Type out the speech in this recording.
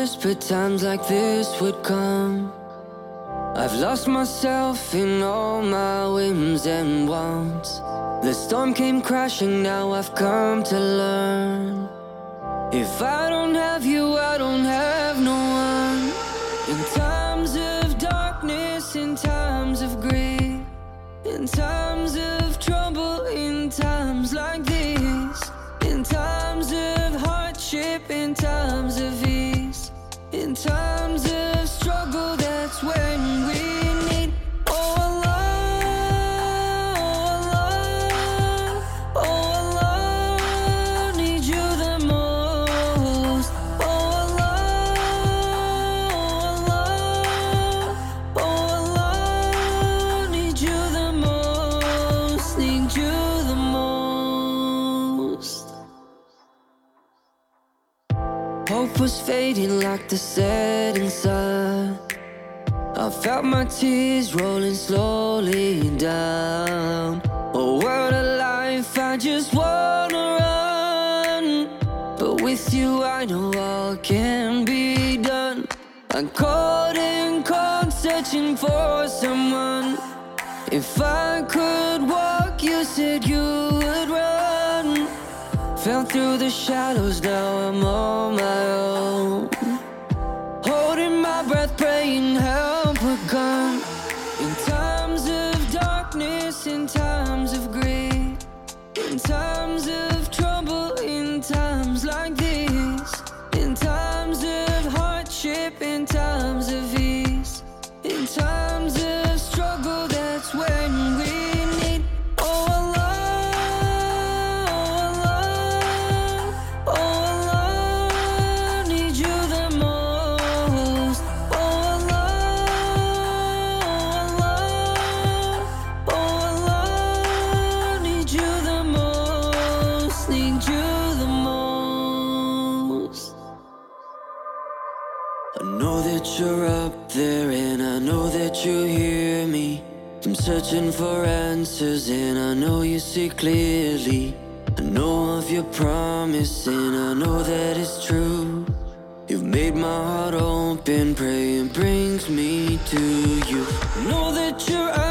whispered times like this would come. I've lost myself in all my whims and wants. The storm came crashing, now I've come to learn. If I don't have you, I don't have no one. In times of darkness, in times of grief, in times of trouble, in times like this, in times of hardship, in times of ease, in times of struggle, that's when we need hope was fading like the setting sun. I felt my tears rolling slowly down. Oh, world of life, I just wanna run. But with you, I know all can be done. I'm caught in cold, searching for someone. If I could walk, you said you would run. Fell through the shadows, now I'm on my own. Holding my breath, praying help would come. In times of darkness, in times of grief, in times of trouble, in times like this, in times of hardship, in times of ease, in times of struggle, that's when we need you're up there and I know that you hear me. I'm searching for answers and I know you see clearly. I know of your promise and I know that it's true. You've made my heart open, praying brings me to you. I know that you're